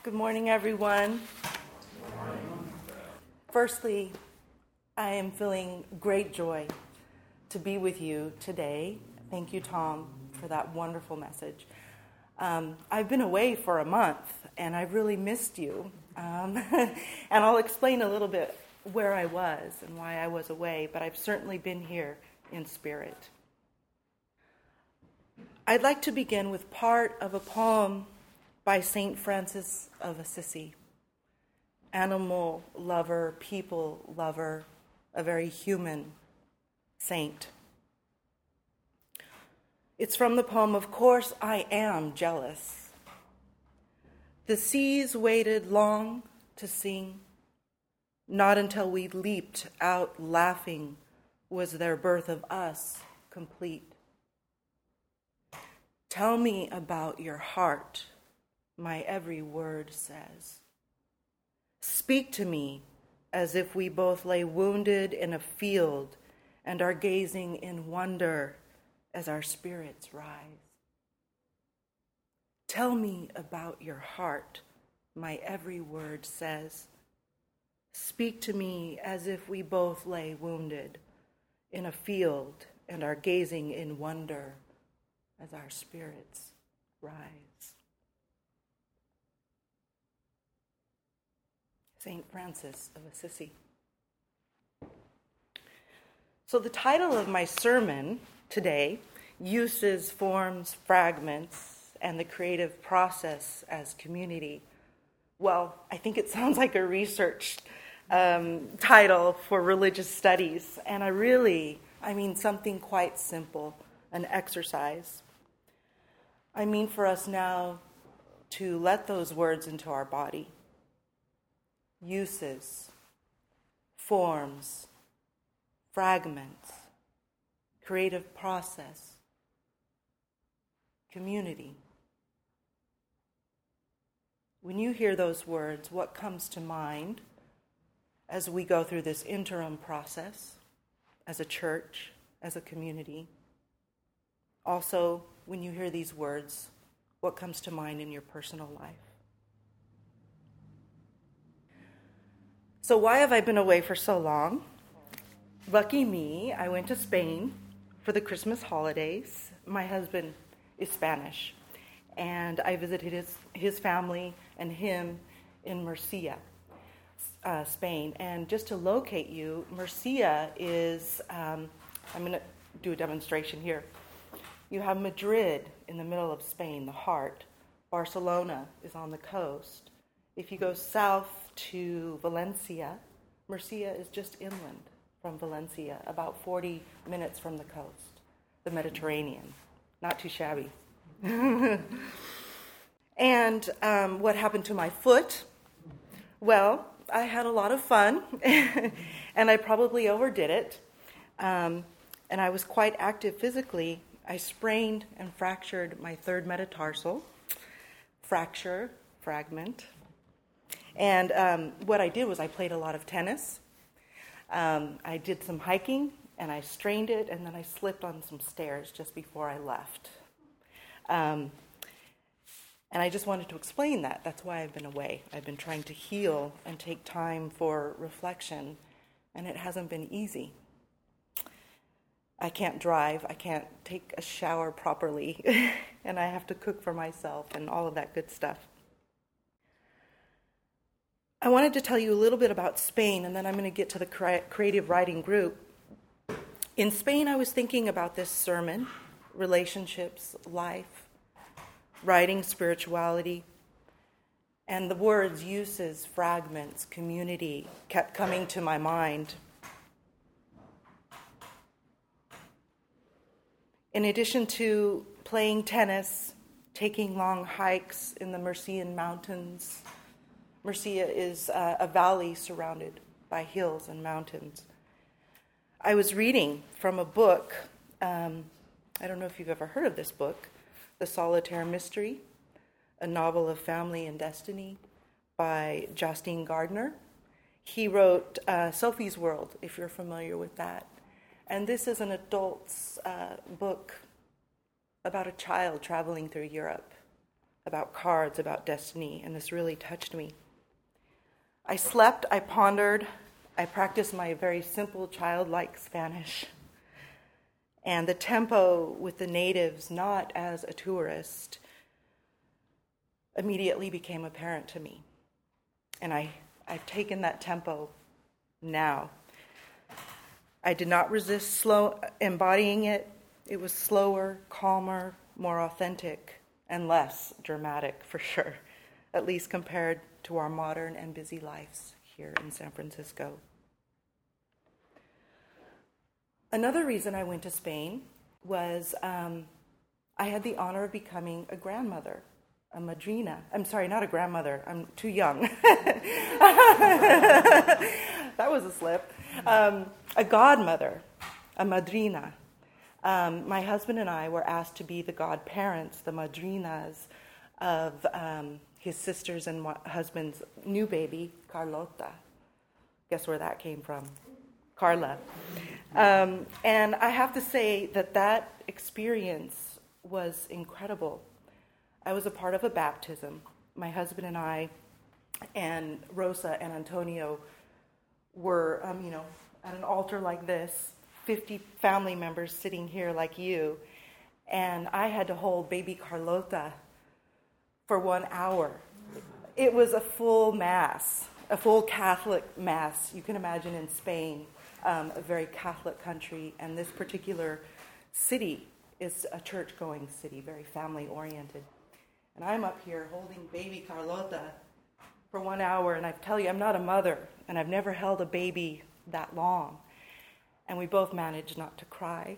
Good morning, everyone. Firstly, I am feeling great joy to be with you today. Thank you, Tom, for that wonderful message. I've been away for a month, and I've really missed you. And I'll explain a little bit where I was and why I was away, but I've certainly been here in spirit. I'd like to begin with part of a poem by St. Francis of Assisi, animal lover, people lover, a very human saint. It's from the poem, "Of Course I Am Jealous." The seas waited long to sing, not until we leaped out laughing was their birth of us complete. Tell me about your heart, my every word says. Speak to me as if we both lay wounded in a field and are gazing in wonder as our spirits rise. Tell me about your heart, my every word says. Speak to me as if we both lay wounded in a field and are gazing in wonder as our spirits rise. St. Francis of Assisi. So the title of my sermon today, Uses, Forms, Fragments, and the Creative Process as Community. Well, I think it sounds like a research title for religious studies, and I mean something quite simple, an exercise. I mean for us now to let those words into our body. Uses, forms, fragments, creative process, community. When you hear those words, what comes to mind as we go through this interim process as a church, as a community? Also, when you hear these words, what comes to mind in your personal life? So why have I been away for so long? Lucky me, I went to Spain for the Christmas holidays. My husband is Spanish, and I visited his family and him in Murcia, Spain. And just to locate you, Murcia is, I'm going to do a demonstration here. You have Madrid in the middle of Spain, the heart. Barcelona is on the coast. If you go south to Valencia, Murcia is just inland from Valencia, about 40 minutes from the coast, the Mediterranean. Not too shabby. And what happened to my foot? Well, I had a lot of fun, and I probably overdid it. And I was quite active physically. I sprained and fractured my third metatarsal, fragment. And what I did was I played a lot of tennis. I did some hiking, and I strained it, and then I slipped on some stairs just before I left. And I just wanted to explain that. That's why I've been away. I've been trying to heal and take time for reflection, and it hasn't been easy. I can't drive. I can't take a shower properly, and I have to cook for myself and all of that good stuff. I wanted to tell you a little bit about Spain, and then I'm going to get to the creative writing group. In Spain, I was thinking about this sermon, relationships, life, writing, spirituality, and the words, uses, fragments, community kept coming to my mind. In addition to playing tennis, taking long hikes in the Murcian mountains, Murcia is a valley surrounded by hills and mountains. I was reading from a book, I don't know if you've ever heard of this book, The Solitaire Mystery, a novel of family and destiny by Justine Gardner. He wrote Sophie's World, if you're familiar with that. And this is an adult's book about a child traveling through Europe. about cards, about destiny, and this really touched me. I slept, I pondered, I practiced my very simple childlike Spanish. And the tempo with the natives, not as a tourist, immediately became apparent to me. And I've taken that tempo now. I did not resist embodying it. It was slower, calmer, more authentic, and less dramatic for sure, at least compared to our modern and busy lives here in San Francisco. Another reason I went to Spain was I had the honor of becoming a grandmother, a madrina. I'm sorry, not a grandmother. I'm too young. That was a slip. A godmother, a madrina. My husband and I were asked to be the godparents, the madrinas of his sister's and husband's new baby, Carlota. Guess where that came from? Carla. And I have to say that experience was incredible. I was a part of a baptism. My husband and I and Rosa and Antonio were, at an altar like this, 50 family members sitting here like you, and I had to hold baby Carlota for 1 hour. It was a full mass, a full Catholic mass. You can imagine in Spain, a very Catholic country, and this particular city is a church-going city, very family-oriented. And I'm up here holding baby Carlota for 1 hour, and I tell you, I'm not a mother, and I've never held a baby that long. And we both managed not to cry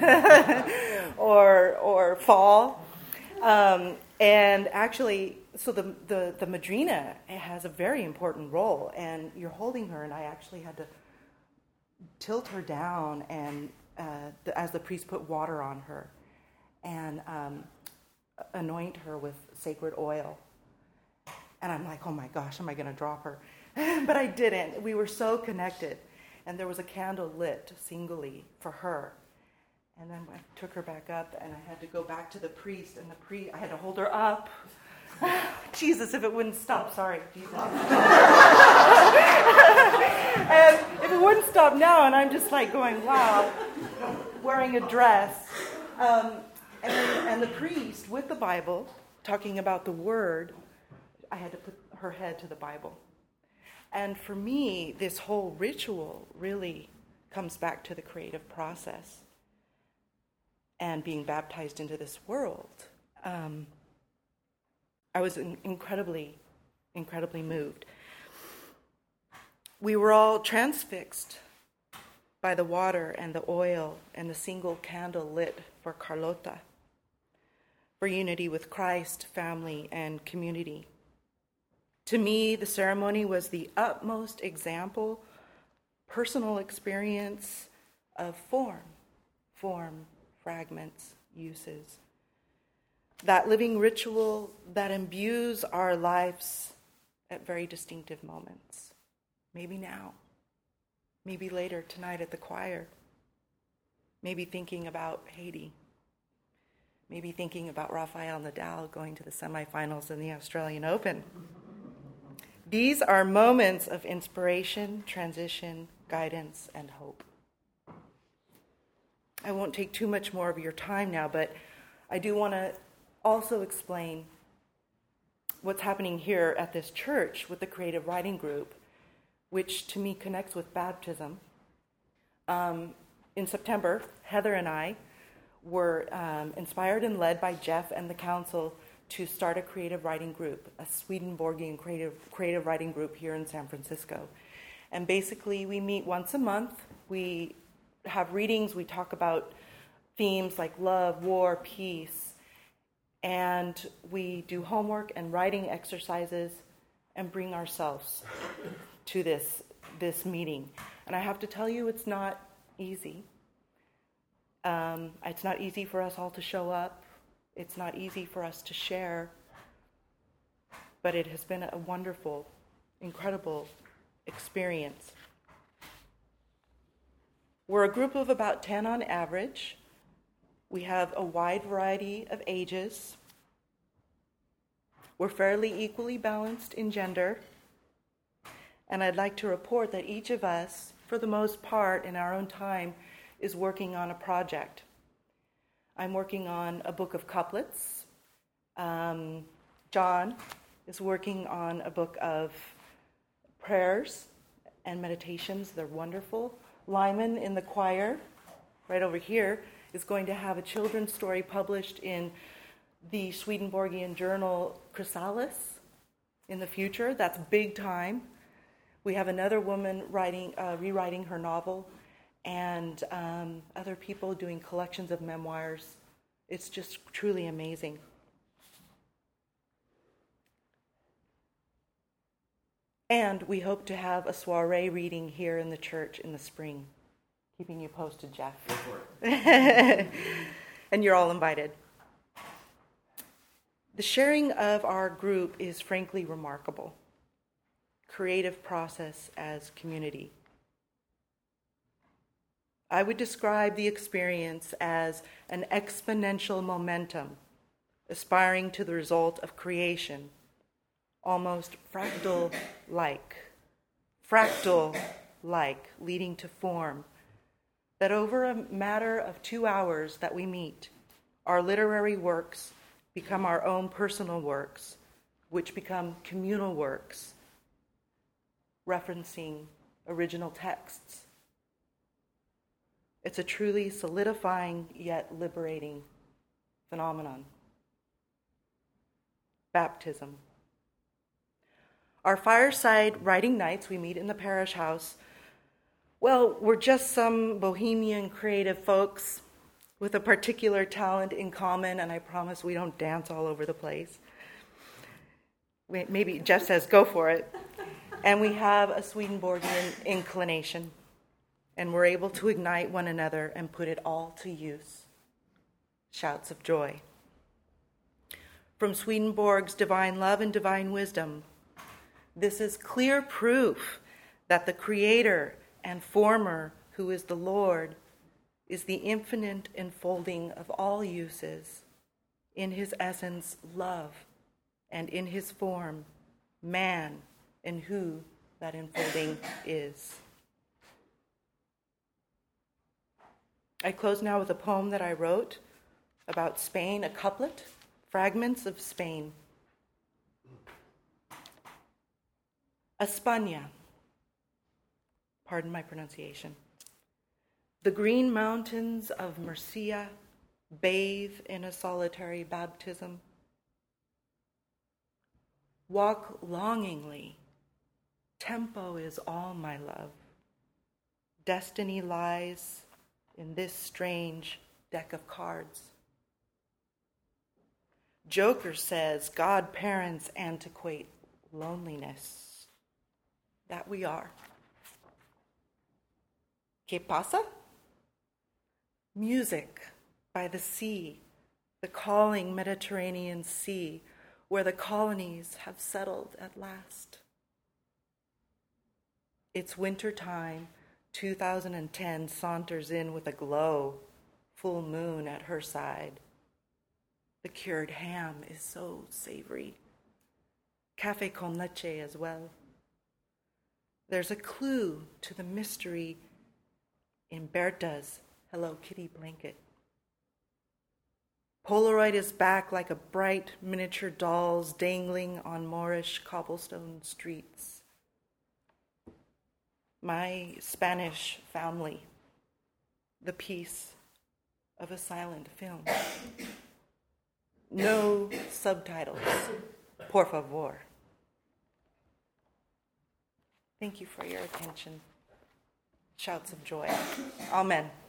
or fall. And actually, so the madrina has a very important role, and you're holding her, and I actually had to tilt her down and as the priest put water on her and anoint her with sacred oil. And I'm like, oh my gosh, am I going to drop her? But I didn't. We were so connected. And there was a candle lit singly for her. And then I took her back up, and I had to go back to the priest, and I had to hold her up. Jesus, if it wouldn't stop, sorry, Jesus. And if it wouldn't stop now, and I'm just like going, wow, wearing a dress. And the priest, with the Bible, talking about the word, I had to put her head to the Bible. And for me, this whole ritual really comes back to the creative process and being baptized into this world. I was incredibly, incredibly moved. We were all transfixed by the water and the oil and the single candle lit for Carlota, for unity with Christ, family, and community. To me, the ceremony was the utmost example, personal experience of form, fragments, uses. That living ritual that imbues our lives at very distinctive moments. Maybe now, maybe later tonight at the choir, maybe thinking about Haiti, maybe thinking about Rafael Nadal going to the semifinals in the Australian Open. These are moments of inspiration, transition, guidance, and hope. I won't take too much more of your time now, but I do want to also explain what's happening here at this church with the Creative Writing Group, which to me connects with baptism. In September, Heather and I were inspired and led by Jeff and the council to start a creative writing group, a Swedenborgian creative writing group here in San Francisco. And basically, we meet once a month. We have readings. We talk about themes like love, war, peace. And we do homework and writing exercises and bring ourselves to this meeting. And I have to tell you, it's not easy. It's not easy for us all to show up. It's not easy for us to share. But it has been a wonderful, incredible experience. We're a group of about 10 on average. We have a wide variety of ages. We're fairly equally balanced in gender, and I'd like to report that each of us, for the most part, in our own time, is working on a project. I'm working on a book of couplets. John is working on a book of prayers and meditations. They're wonderful. Lyman in the choir, right over here, is going to have a children's story published in the Swedenborgian journal Chrysalis in the future. That's big time. We have another woman rewriting her novel, and other people doing collections of memoirs. It's just truly amazing. And we hope to have a soiree reading here in the church in the spring. Keeping you posted, Jeff. Go for it. And you're all invited. The sharing of our group is frankly remarkable. Creative process as community. I would describe the experience as an exponential momentum, aspiring to the result of creation, almost fractal-like, leading to form, that over a matter of 2 hours that we meet, our literary works become our own personal works, which become communal works, referencing original texts. It's a truly solidifying yet liberating phenomenon. Baptism. Our fireside writing nights, we meet in the parish house. Well, we're just some bohemian creative folks with a particular talent in common, and I promise we don't dance all over the place. Maybe Jeff says, go for it. And we have a Swedenborgian inclination, and we're able to ignite one another and put it all to use. Shouts of joy. From Swedenborg's Divine Love and Divine Wisdom, this is clear proof that the Creator and Former, who is the Lord, is the infinite enfolding of all uses, in his essence, love, and in his form, man, and who that enfolding is. I close now with a poem that I wrote about Spain, a couplet, Fragments of Spain. España, pardon my pronunciation. The green mountains of Murcia bathe in a solitary baptism. Walk longingly. Tempo is all my love. Destiny lies in this strange deck of cards. Joker says godparents antiquate loneliness. That we are. ¿Qué pasa? Music by the sea, the calling Mediterranean Sea, where the colonies have settled at last. It's winter time. 2010 saunters in with a glow, full moon at her side. The cured ham is so savory. Café con leche as well. There's a clue to the mystery in Berta's Hello Kitty blanket. Polaroid is back like a bright miniature dolls dangling on Moorish cobblestone streets. My Spanish family, the piece of a silent film. No subtitles, por favor. Thank you for your attention. Shouts of joy. Amen.